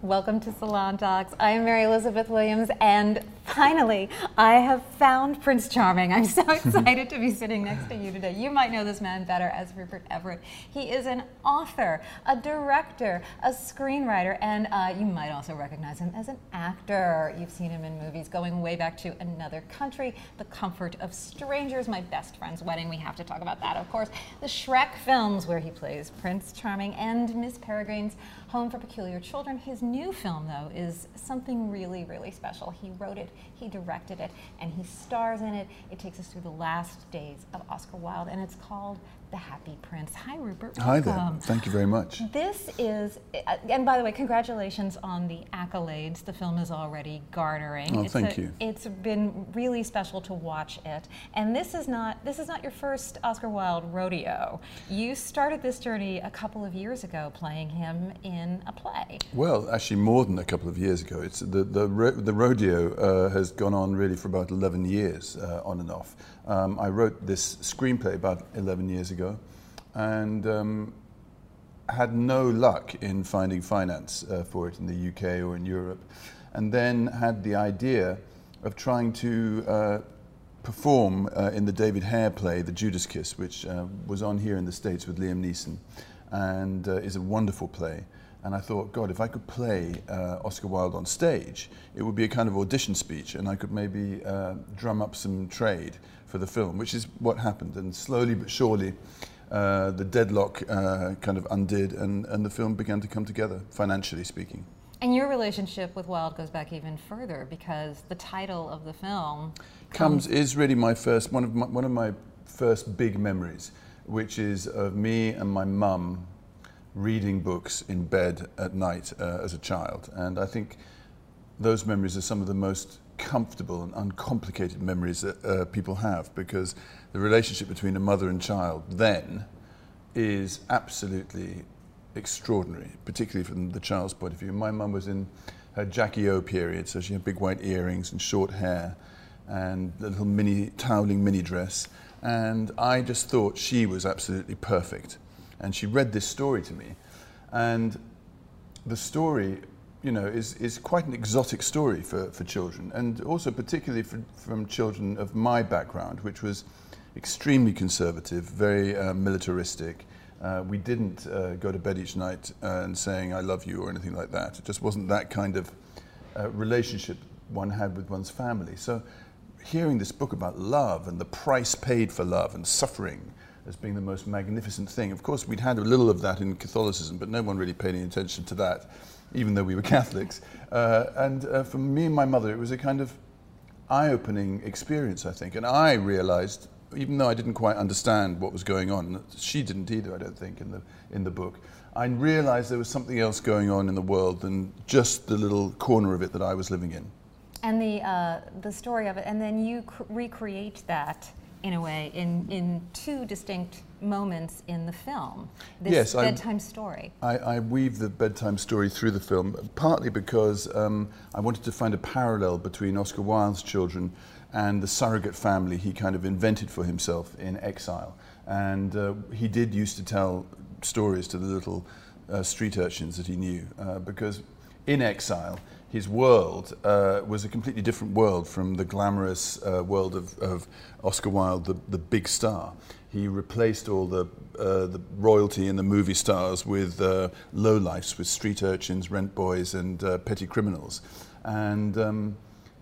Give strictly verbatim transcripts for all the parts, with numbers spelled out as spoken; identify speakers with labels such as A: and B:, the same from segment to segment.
A: Welcome to Salon Talks. I am Mary Elizabeth Williams, and finally, I have found Prince Charming. I'm so excited to be sitting next to you today. You might know this man better as Rupert Everett. He is an author, a director, a screenwriter, and uh, you might also recognize him as an actor. You've seen him in movies going way back to Another Country, The Comfort of Strangers, My Best Friend's Wedding. We have to talk about that, of course. The Shrek films, where he plays Prince Charming, and Miss Peregrine's Home for Peculiar Children. His new film, though, is something really, really special. He wrote it, he directed it, and he stars in it. It takes us through the last days of Oscar Wilde, and it's called The Happy Prince. Hi, Rupert.
B: Hi
A: Welcome.
B: there. Thank you very much.
A: This is, and by the way, congratulations on the accolades the film is already garnering.
B: Oh,
A: it's
B: thank
A: a,
B: you.
A: It's been really special to watch it. And this is not this is not your first Oscar Wilde rodeo. You started this journey a couple of years ago, playing him in a play.
B: Well, actually, more than a couple of years ago. It's the the, ro the rodeo uh, has gone on really for about eleven years, uh, on and off. Um, I wrote this screenplay about eleven years ago, and um, had no luck in finding finance uh, for it in the U K or in Europe, and then had the idea of trying to uh, perform uh, in the David Hare play, The Judas Kiss, which uh, was on here in the States with Liam Neeson, and uh, is a wonderful play. And I thought, God, if I could play uh, Oscar Wilde on stage, it would be a kind of audition speech, and I could maybe uh, drum up some trade for the film, which is what happened. And slowly but surely, uh, the deadlock uh, kind of undid, and, and the film began to come together, financially speaking.
A: And your relationship with Wilde goes back even further, because the title of the film
B: comes, comes is really my first one of my, one of my first big memories, which is of me and my mum reading books in bed at night uh, as a child. And I think those memories are some of the most comfortable and uncomplicated memories that uh, people have, because the relationship between a mother and child then is absolutely extraordinary, particularly from the child's point of view. My mum was in her Jackie O period, so she had big white earrings and short hair and a little mini toweling mini dress, and I just thought she was absolutely perfect. And she read this story to me, and the story, you know, is, is quite an exotic story for, for children, and also particularly for, from children of my background, which was extremely conservative, very uh, militaristic. Uh, we didn't uh, go to bed each night uh, and saying I love you or anything like that. It just wasn't that kind of uh, relationship one had with one's family. So hearing this book about love and the price paid for love and suffering as being the most magnificent thing. Of course, we'd had a little of that in Catholicism, but no one really paid any attention to that, even though we were Catholics. Uh, and uh, for me and my mother, it was a kind of eye-opening experience, I think. And I realized, even though I didn't quite understand what was going on, she didn't either, I don't think, in the, in the book, I realized there was something else going on in the world than just the little corner of it that I was living in.
A: And the, uh, the story of it, and then you cr recreate that in a way, in, in two distinct moments in the film, this
B: yes,
A: bedtime
B: I,
A: story.
B: I, I weave the bedtime story through the film, partly because um, I wanted to find a parallel between Oscar Wilde's children and the surrogate family he kind of invented for himself in exile. And uh, he did used to tell stories to the little uh, street urchins that he knew, uh, because in exile, his world uh, was a completely different world from the glamorous uh, world of, of Oscar Wilde, the, the big star. He replaced all the, uh, the royalty and the movie stars with uh, lowlifes, with street urchins, rent boys, and uh, petty criminals. And, um,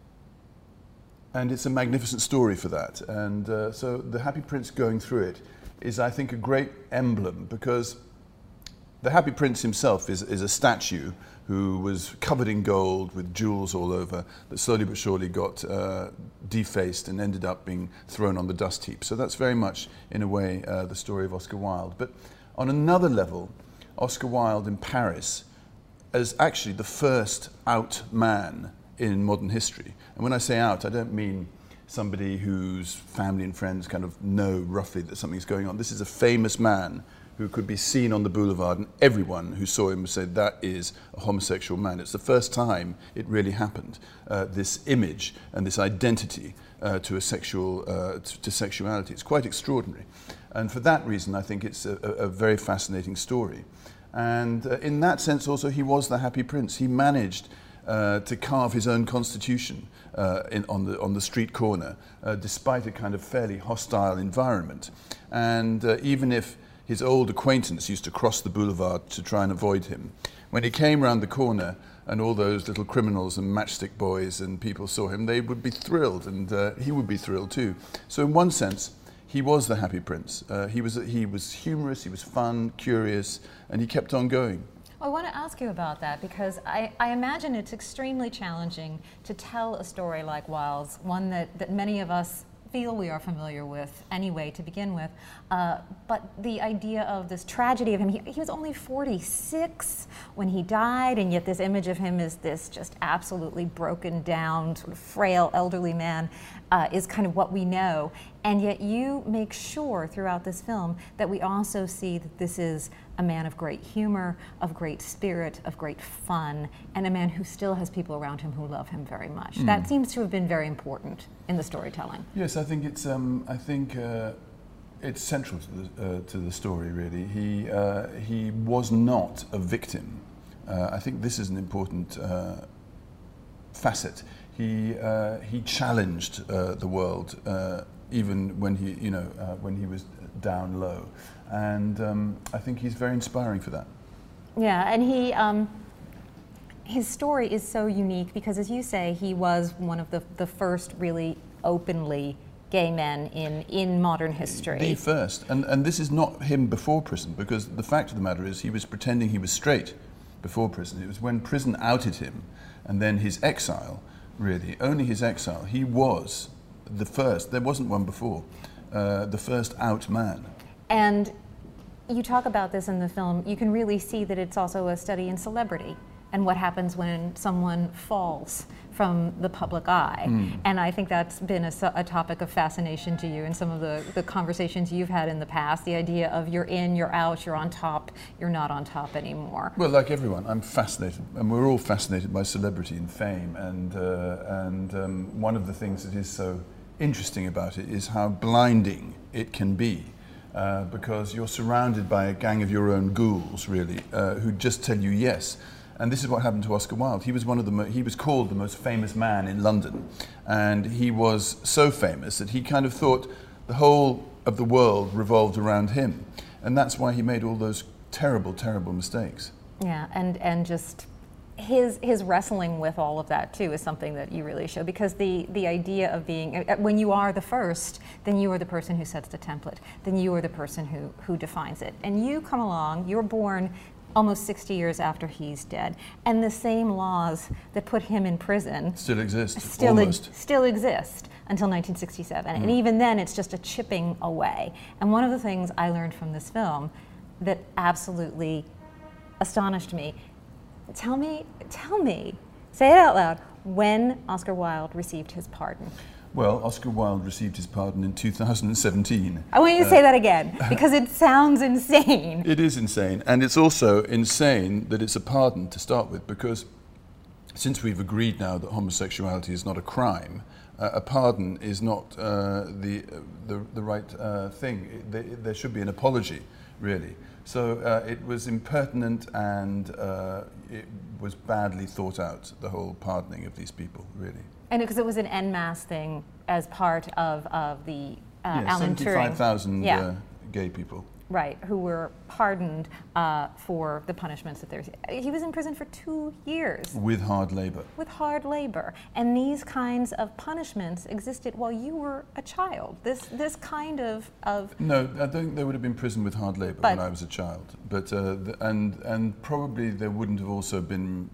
B: and it's a magnificent story for that. And uh, so The Happy Prince going through it is, I think, a great emblem, because the Happy Prince himself is, is a statue who was covered in gold with jewels all over, that slowly but surely got uh, defaced and ended up being thrown on the dust heap. So that's very much, in a way, uh, the story of Oscar Wilde. But on another level, Oscar Wilde in Paris as actually the first out man in modern history. And when I say out, I don't mean somebody whose family and friends kind of know roughly that something's going on. This is a famous man who could be seen on the boulevard, and everyone who saw him said, that is a homosexual man. It's the first time it really happened, uh, this image and this identity uh, to a sexual, uh, to, to sexuality. It's quite extraordinary. And for that reason, I think it's a, a very fascinating story. And uh, in that sense also he was the Happy Prince. He managed uh, to carve his own constitution uh, in, on, the, on the street corner, uh, despite a kind of fairly hostile environment. And uh, even if his old acquaintance used to cross the boulevard to try and avoid him, when he came round the corner and all those little criminals and matchstick boys and people saw him, they would be thrilled, and uh, he would be thrilled too. So in one sense, he was the Happy Prince. Uh, he was he was humorous, he was fun, curious, and he kept on going.
A: I want to ask you about that because I, I imagine it's extremely challenging to tell a story like Wilde's, one that, that many of us feel we are familiar with anyway to begin with, uh, but the idea of this tragedy of him, he, he was only forty-six when he died, and yet this image of him as this just absolutely broken down, sort of frail elderly man uh, is kind of what we know. And yet you make sure throughout this film that we also see that this is a man of great humor, of great spirit, of great fun, and a man who still has people around him who love him very much. Mm. That seems to have been very important in the storytelling.
B: Yes, I think it's. Um, I think uh, it's central to the uh, to the story. Really, he uh, he was not a victim. Uh, I think this is an important uh, facet. He uh, he challenged uh, the world. Uh, even when he, you know, uh, when he was down low. And um, I think he's very inspiring for that.
A: Yeah, and he, um, his story is so unique because, as you say, he was one of the, the first really openly gay men in, in modern history.
B: The first. And, and this is not him before prison, because the fact of the matter is he was pretending he was straight before prison. It was when prison outed him, and then his exile, really, only his exile, he was the first, there wasn't one before, uh, the first out man.
A: And you talk about this in the film, you can really see that it's also a study in celebrity and what happens when someone falls from the public eye. Mm. And I think that's been a, a topic of fascination to you in some of the, the conversations you've had in the past, the idea of you're in, you're out, you're on top, you're not on top anymore.
B: Well, like everyone, I'm fascinated, and we're all fascinated by celebrity and fame, and, uh, and um, one of the things that is so interesting about it is how blinding it can be, uh, because you're surrounded by a gang of your own ghouls, really, uh, who just tell you yes. And this is what happened to Oscar Wilde. He was one of the mo he was called the most famous man in London, and he was so famous that he kind of thought the whole of the world revolved around him, and that's why he made all those terrible, terrible mistakes.
A: Yeah, and and just. His, his wrestling with all of that, too, is something that you really show, because the, the idea of being, when you are the first, then you are the person who sets the template, then you are the person who, who defines it. And you come along, you're born almost sixty years after he's dead, and the same laws that put him in prison
B: still exist,
A: still,
B: almost.
A: Ex still exist until nineteen sixty-seven, mm. and even then it's just a chipping away. And one of the things I learned from this film that absolutely astonished me, Tell me, tell me, say it out loud, when Oscar Wilde received his pardon.
B: Well, Oscar Wilde received his pardon in two thousand seventeen.
A: I want you to uh, say that again, because it sounds insane.
B: It is insane, and it's also insane that it's a pardon to start with, because since we've agreed now that homosexuality is not a crime, uh, a pardon is not uh, the, uh, the, the right uh, thing. It, there, there should be an apology, really. So uh, it was impertinent, and uh, it was badly thought out, the whole pardoning of these people, really.
A: And because it was an en masse thing as part of, of the uh,
B: yeah,
A: Alan Turing.
B: seventy-five thousand
A: yeah.
B: uh, gay people.
A: Right, who were pardoned uh, for the punishments that there's. He was in prison for two years.
B: With hard labor.
A: With hard labor. And these kinds of punishments existed while you were a child. This this kind of... of
B: no, I don't think there would have been prison with hard labor when I was a child. But uh, the, and, and probably there wouldn't have also been...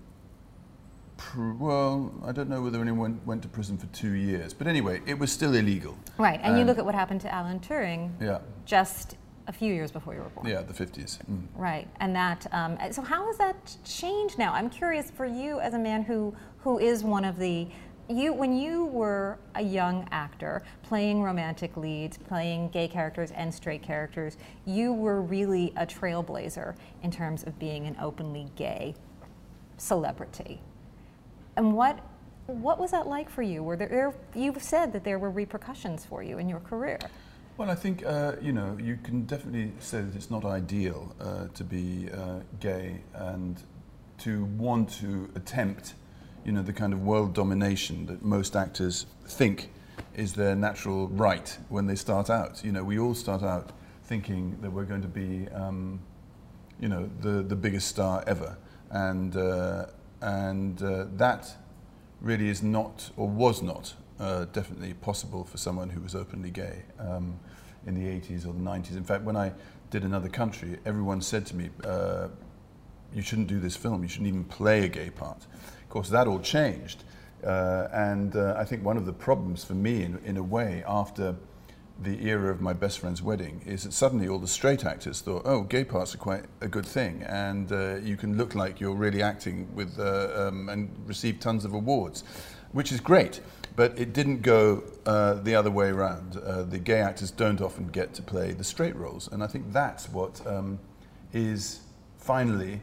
B: Pr well, I don't know whether anyone went to prison for two years. But anyway, it was still illegal.
A: Right, and, and you look at what happened to Alan Turing.
B: Yeah. Just...
A: a few years before you were born.
B: Yeah, the fifties. Mm.
A: Right, and that, um, so how has that changed now? I'm curious for you as a man who, who is one of the, you, when you were a young actor playing romantic leads, playing gay characters and straight characters, you were really a trailblazer in terms of being an openly gay celebrity. And what, what was that like for you? Were there, you've said that there were repercussions for you in your career.
B: Well, I think, uh, you know, you can definitely say that it's not ideal uh, to be uh, gay and to want to attempt, you know, the kind of world domination that most actors think is their natural right when they start out. You know, we all start out thinking that we're going to be, um, you know, the, the biggest star ever. And, uh, and uh, that really is not, or was not, uh, definitely possible for someone who was openly gay um, in the eighties or the nineties. In fact, when I did Another Country, everyone said to me, uh, you shouldn't do this film, you shouldn't even play a gay part. Of course, that all changed. Uh, and uh, I think one of the problems for me, in, in a way, after the era of My Best Friend's Wedding, is that suddenly all the straight actors thought, oh, gay parts are quite a good thing, and uh, you can look like you're really acting with uh, um, and receive tons of awards, which is great. But it didn't go uh, the other way around. Uh, the gay actors don't often get to play the straight roles, and I think that's what um, is finally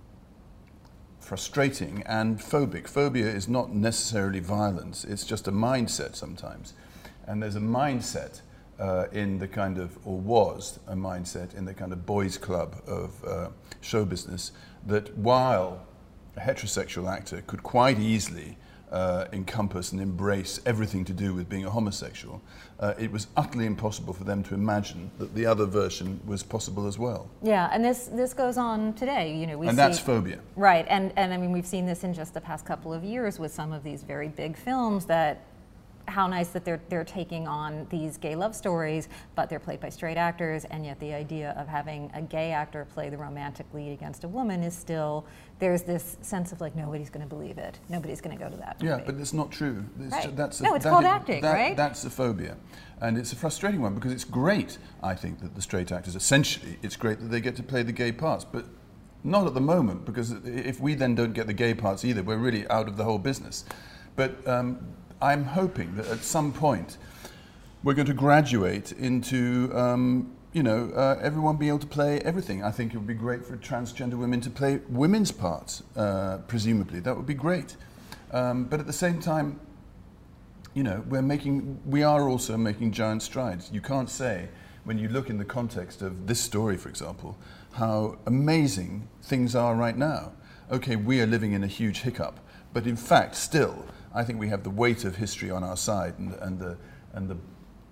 B: frustrating and phobic. Phobia is not necessarily violence, it's just a mindset sometimes. And there's a mindset uh, in the kind of, or was a mindset in the kind of boys' club of uh, show business, that while a heterosexual actor could quite easily uh, encompass and embrace everything to do with being a homosexual, uh, it was utterly impossible for them to imagine that the other version was possible as well.
A: Yeah, and this this goes on today. You know, we
B: and
A: see,
B: that's phobia.
A: Right, and and I mean we've seen this in just the past couple of years with some of these very big films that. How nice that they're they're taking on these gay love stories, but they're played by straight actors, and yet the idea of having a gay actor play the romantic lead against a woman is still, there's this sense of like, nobody's going to believe it, nobody's going to go to that movie.
B: Yeah, but it's not true. It's
A: right.
B: ju- that's a,
A: no, it's
B: that
A: called
B: is,
A: acting,
B: that,
A: right?
B: That's a phobia. And it's a frustrating one because it's great, I think, that the straight actors, essentially, it's great that they get to play the gay parts, but not at the moment, because if we then don't get the gay parts either, we're really out of the whole business. But um, I'm hoping that at some point we're going to graduate into, um, you know, uh, everyone being able to play everything. I think it would be great for transgender women to play women's parts, uh, presumably. That would be great. Um, but at the same time, you know, we're making, we are also making giant strides. You can't say, when you look in the context of this story, for example, how amazing things are right now. Okay, we are living in a huge hiccup, but in fact, still, I think we have the weight of history on our side and, and, the, and the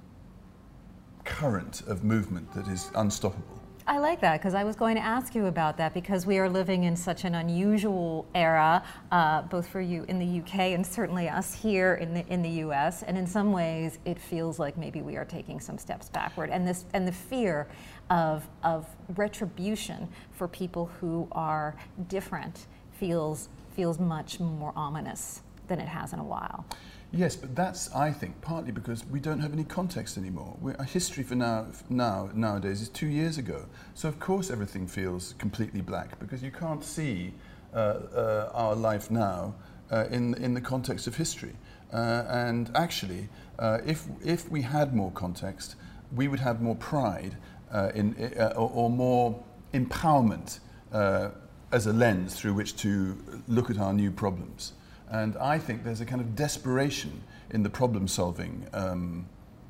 B: current of movement that is unstoppable.
A: I like that, because I was going to ask you about that, because we are living in such an unusual era, uh, both for you in the U K and certainly us here in the in the U S. And in some ways, it feels like maybe we are taking some steps backward. And this and the fear of of retribution for people who are different feels feels much more ominous than it has in a while.
B: Yes, but that's, I think, partly because we don't have any context anymore. We're, our history for now, now, nowadays is two years ago. So of course everything feels completely black, because you can't see uh, uh, our life now uh, in, in the context of history. Uh, and actually, uh, if, if we had more context, we would have more pride uh, in, uh, or, or more empowerment uh, as a lens through which to look at our new problems. And I think there's a kind of desperation in the problem-solving um,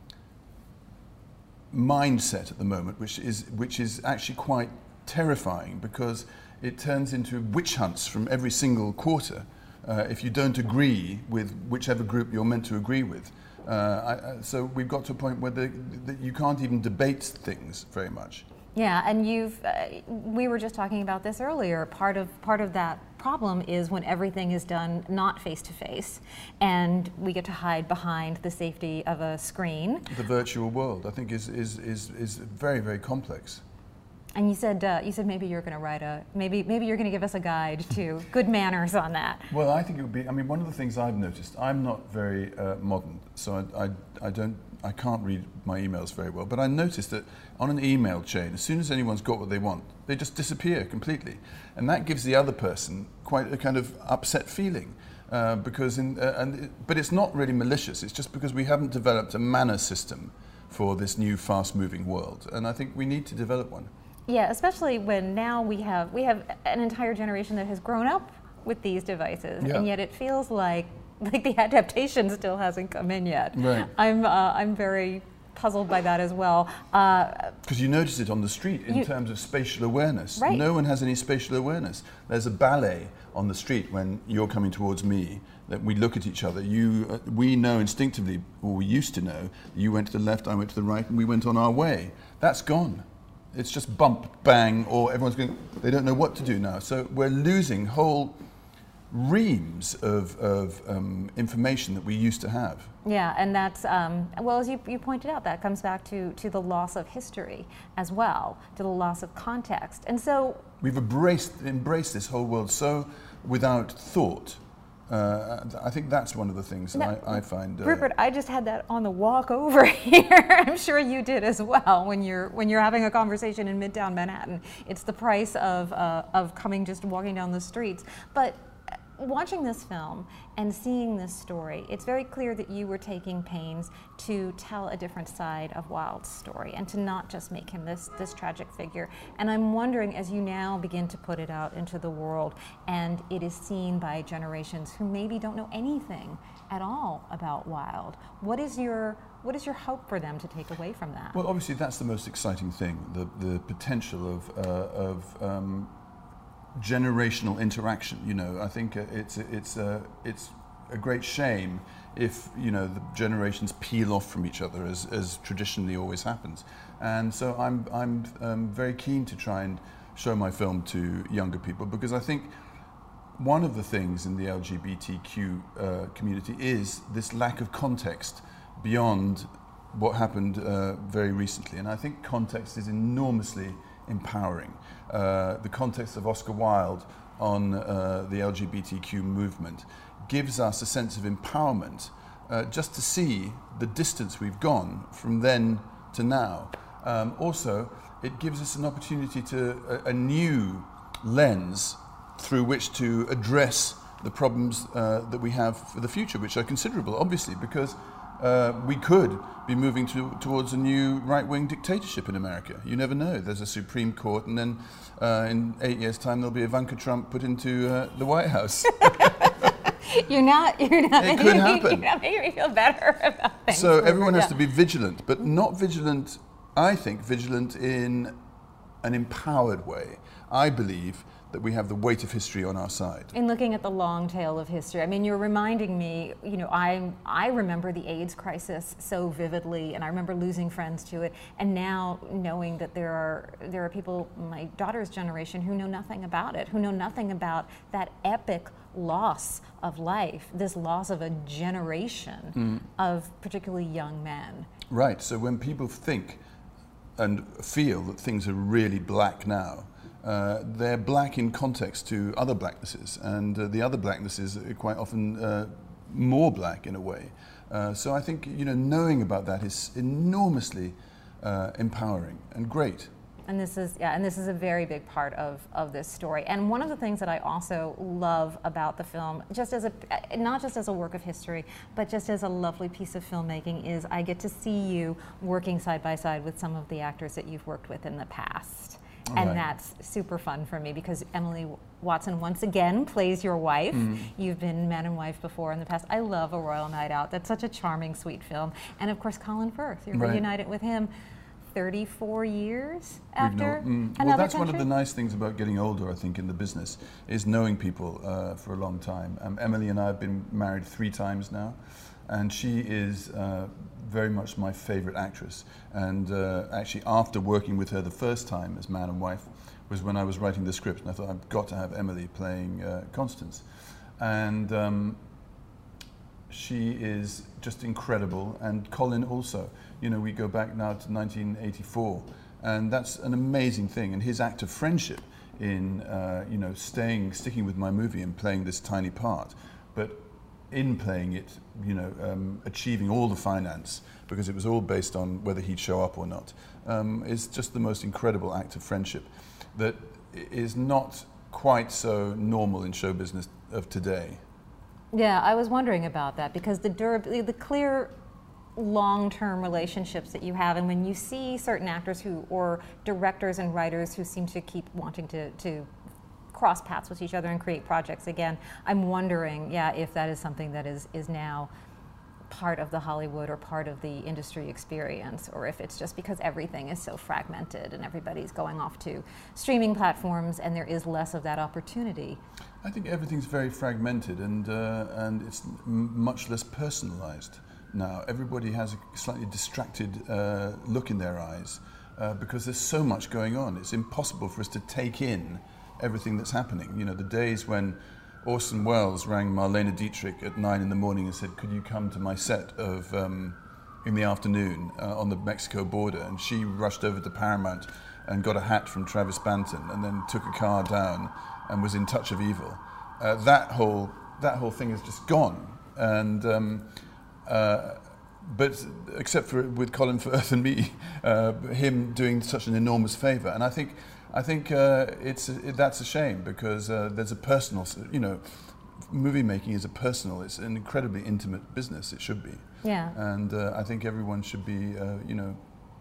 B: mindset at the moment, which is, which is actually quite terrifying, because it turns into witch hunts from every single quarter uh, if you don't agree with whichever group you're meant to agree with. Uh, I, so we've got to a point where the, the, you can't even debate things very much.
A: Yeah, and you've, uh, we were just talking about this earlier. Part of, part of that problem is when everything is done not face-to-face, and we get to hide behind the safety of a screen.
B: The virtual world, I think, is, is, is, is very, very complex.
A: And you said, uh, you said maybe you're going to write a, maybe, maybe you're going to give us a guide to good manners on that.
B: Well, I think it would be, I mean, one of the things I've noticed, I'm not very uh, modern, so I, I, I don't, I can't read my emails very well, but I noticed that on an email chain, as soon as anyone's got what they want, they just disappear completely. And that gives the other person quite a kind of upset feeling. Uh, because in, uh, and it, but it's not really malicious, it's just because we haven't developed a manner system for this new fast-moving world. And I think we need to develop one.
A: Yeah, especially when now we have, we have an entire generation that has grown up with these devices, yeah. And yet it feels like like the adaptation still hasn't come in yet.
B: Right.
A: I'm uh, I'm very puzzled by that as well.
B: Because uh, you notice it on the street in
A: you,
B: terms of spatial awareness.
A: Right.
B: No one has any spatial awareness. There's a ballet on the street when you're coming towards me, that we look at each other. You, uh, we know instinctively, or we used to know, you went to the left, I went to the right, and we went on our way. That's gone. It's just bump, bang, or everyone's going, they don't know what to do now. So we're losing whole reams of, of um, information that we used to have.
A: Yeah, and that's, um, well, as you, you pointed out, that comes back to, to the loss of history as well, to the loss of context. And so
B: we've embraced, embraced this whole world so without thought. Uh, I think that's one of the things
A: now,
B: that I, I find. Uh,
A: Rupert, I just had that on the walk over here. I'm sure you did as well when you're when you're having a conversation in Midtown Manhattan. It's the price of uh, of coming just walking down the streets. But watching this film and seeing this story, it's very clear that you were taking pains to tell a different side of Wilde's story and to not just make him this, this tragic figure. And I'm wondering, as you now begin to put it out into the world and it is seen by generations who maybe don't know anything at all about Wilde, what is your what is your hope for them to take away from that?
B: Well, obviously that's the most exciting thing, the, the potential of, uh, of um, generational interaction. You know, I think it's it's a it's a great shame if, you know, the generations peel off from each other, as, as traditionally always happens. And so I'm I'm um, very keen to try and show my film to younger people, because I think one of the things in the L G B T Q uh, community is this lack of context beyond what happened uh, very recently, and I think context is enormously empowering. Uh, the context of Oscar Wilde on uh, the L G B T Q movement gives us a sense of empowerment, uh, just to see the distance we've gone from then to now. Um, also, it gives us an opportunity to, a, a new lens through which to address the problems uh, that we have for the future, which are considerable, obviously, because Uh, we could be moving to, towards a new right-wing dictatorship in America. You never know. There's a Supreme Court, and then uh, in eight years' time there'll be Ivanka Trump put into uh, the White House.
A: You're not. You're not.
B: It could happen.
A: You're not making me feel better about things.
B: So everyone has to be vigilant, but not vigilant. I think vigilant in an empowered way. I believe that we have the weight of history on our side.
A: In looking at the long tail of history, I mean, you're reminding me, you know, I I remember the AIDS crisis so vividly, and I remember losing friends to it, and now knowing that there are there are people, my daughter's generation, who know nothing about it, who know nothing about that epic loss of life, this loss of a generation mm. of particularly young men.
B: Right, so when people think and feel that things are really black now, Uh, they're black in context to other blacknesses, and uh, the other blacknesses are quite often uh, more black in a way. Uh, so I think, you know, knowing about that is enormously uh, empowering and great.
A: And this is yeah, and this is a very big part of, of this story. And one of the things that I also love about the film, just as a not just as a work of history, but just as a lovely piece of filmmaking, is I get to see you working side by side with some of the actors that you've worked with in the past.
B: All
A: and
B: right.
A: That's super fun for me, because Emily Watson once again plays your wife. Mm. You've been man and wife before in the past. I love A Royal Night Out. That's such a charming, sweet film. And of course, Colin Firth. You're
B: right.
A: reunited with him thirty-four years after
B: mm.
A: another
B: Well, that's
A: country?
B: one of the nice things about getting older, I think, in the business, is knowing people uh, for a long time. Um, Emily and I have been married three times now, and she is uh, very much my favorite actress. And uh, actually, after working with her the first time as man and wife was when I was writing the script, and I thought, I've got to have Emily playing uh, Constance. And um, she is just incredible, and Colin also. You know, we go back now to nineteen eighty-four, and that's an amazing thing. And his act of friendship in, uh, you know, staying, sticking with my movie and playing this tiny part, but in playing it, you know, um, achieving all the finance, because it was all based on whether he'd show up or not, um, is just the most incredible act of friendship that is not quite so normal in show business of today.
A: Yeah, I was wondering about that, because the durab- the clear long-term relationships that you have, and when you see certain actors who, or directors and writers who seem to keep wanting to, to cross paths with each other and create projects again, I'm wondering, yeah, if that is something that is, is now part of the Hollywood or part of the industry experience, or if it's just because everything is so fragmented and everybody's going off to streaming platforms and there is less of that opportunity.
B: I think everything's very fragmented, and uh, and it's m much less personalized now. Everybody has a slightly distracted uh, look in their eyes uh, because there's so much going on. It's impossible for us to take in everything that's happening. You know, the days when Orson Welles rang Marlene Dietrich at nine in the morning and said, "Could you come to my set of um, in the afternoon uh, on the Mexico border?" And she rushed over to Paramount and got a hat from Travis Banton, and then took a car down and was in Touch of Evil. Uh, that whole that whole thing is just gone. And um, uh, but except for with Colin Firth and me, uh, him doing such an enormous favour, and I think I think uh, it's it, that's a shame, because uh, there's a personal, you know, movie making is a personal. It's an incredibly intimate business. It should be.
A: Yeah.
B: And uh, I think everyone should be, uh, you know,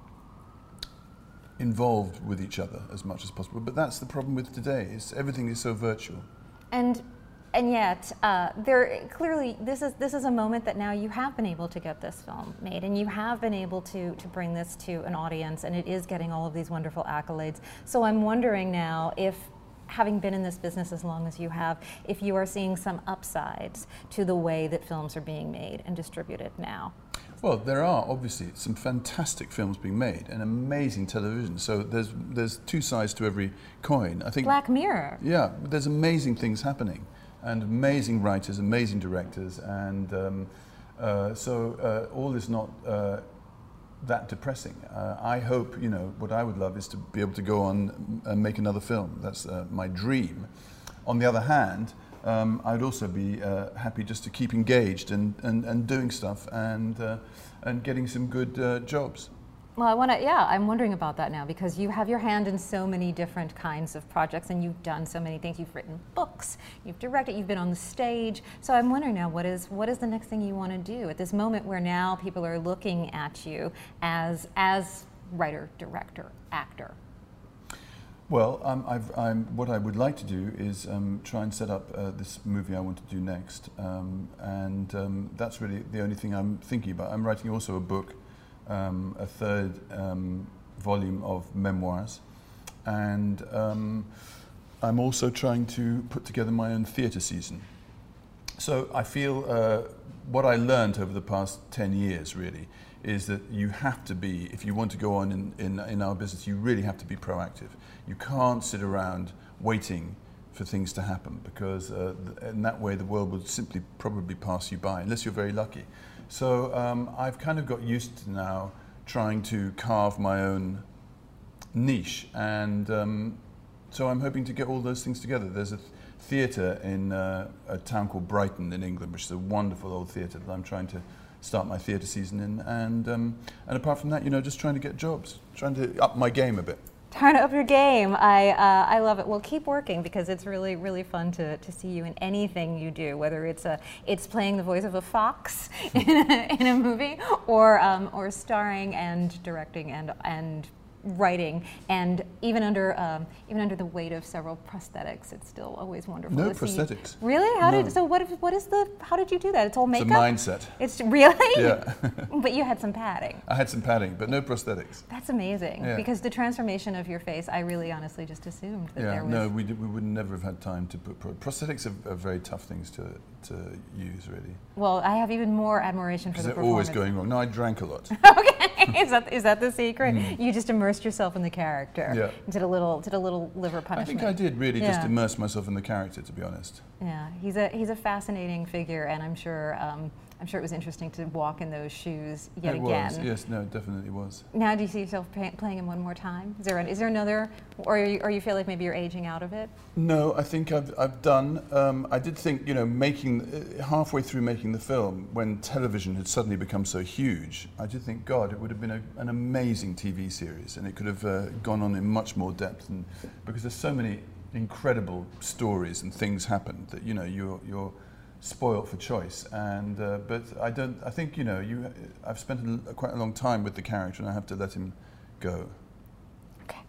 B: involved with each other as much as possible. But that's the problem with today. Is everything is so virtual.
A: And and yet, uh, there clearly this is this is a moment that now you have been able to get this film made, and you have been able to to bring this to an audience, and it is getting all of these wonderful accolades. So I'm wondering now if, having been in this business as long as you have, if you are seeing some upsides to the way that films are being made and distributed now.
B: Well, there are obviously some fantastic films being made and amazing television. So there's there's two sides to every coin. I think
A: Black Mirror.
B: Yeah, there's amazing things happening, and amazing writers, amazing directors, and um, uh, so uh, all is not uh, that depressing. Uh, I hope, you know, what I would love is to be able to go on and make another film. That's uh, my dream. On the other hand, um, I'd also be uh, happy just to keep engaged and, and, and doing stuff and uh, and getting some good uh, jobs.
A: Well, I want to, yeah, I'm wondering about that now, because you have your hand in so many different kinds of projects, and you've done so many things. You've written books, you've directed, you've been on the stage. So I'm wondering now, what is what is the next thing you want to do at this moment where now people are looking at you as as writer, director, actor?
B: Well, um, I've, I'm, what I would like to do is um, try and set up uh, this movie I want to do next, um, and um, that's really the only thing I'm thinking about. I'm writing also a book, um, a third um, volume of memoirs, and um, I'm also trying to put together my own theatre season. So I feel uh, what I learned over the past ten years really is that you have to be, if you want to go on in, in, in our business, you really have to be proactive. You can't sit around waiting for things to happen, because uh, th in that way the world would simply probably pass you by, unless you're very lucky. So um, I've kind of got used to now trying to carve my own niche, and um, so I'm hoping to get all those things together. There's a th theatre in uh, a town called Brighton in England, which is a wonderful old theatre that I'm trying to start my theatre season in, and um, and apart from that, you know, just trying to get jobs, trying to up my game a bit.
A: Trying to up your game. I uh, I love it. Well, keep working, because it's really really fun to, to see you in anything you do, whether it's a it's playing the voice of a fox in a, in a movie, or um, or starring and directing and and writing, and even under um, even under the weight of several prosthetics, it's still always wonderful.
B: No
A: to see
B: prosthetics.
A: You. Really? How
B: no.
A: did so? What what is the? How did you do that? It's all makeup.
B: It's a mindset.
A: It's really.
B: Yeah.
A: But you had some padding.
B: I had some padding, but no prosthetics.
A: That's amazing,
B: yeah.
A: Because the transformation of your face, I really honestly just assumed that
B: yeah,
A: there was.
B: no, we did, we would never have had time to put pro prosthetics are, are very tough things to to use, really.
A: Well, I have even more admiration for the
B: they're
A: performance.
B: always going wrong. No, I drank a lot.
A: Okay, is that is that the secret? Mm. You just immersed yourself in the character.
B: Yeah.
A: Did a little did a little liver punishment.
B: I think I did really
A: yeah.
B: just immerse myself in the character, to be honest.
A: Yeah, he's a he's a fascinating figure, and I'm sure um, I'm sure it was interesting to walk in those shoes yet
B: it
A: again.
B: Was, yes, no, it definitely was.
A: Now, do you see yourself pay, playing him one more time? Is there an, is there another, or you, or you feel like maybe you're aging out of it?
B: No, I think I've I've done. Um, I did think, you know, making uh, halfway through making the film, when television had suddenly become so huge, I did think, God, it would have been a, an amazing T V series, and it could have uh, gone on in much more depth, and because there's so many incredible stories and things happened that, you know, you're you're spoilt for choice. And uh, but I don't. I think, you know, you. I've spent a, quite a long time with the character, and I have to let him go.
A: Okay.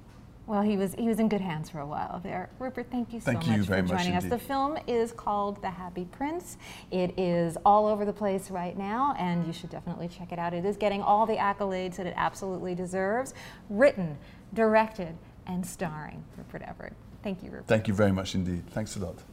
A: Well, he was he was in good hands for a while there. Rupert, thank you so
B: Thank you
A: much
B: very
A: for
B: much
A: joining us.
B: indeed.
A: The film is called The Happy Prince. It is all over the place right now, and you should definitely check it out. It is getting all the accolades that it absolutely deserves. Written, directed, and starring Rupert Everett. Thank you, Rupert.
B: Thank you very much indeed. Thanks a lot.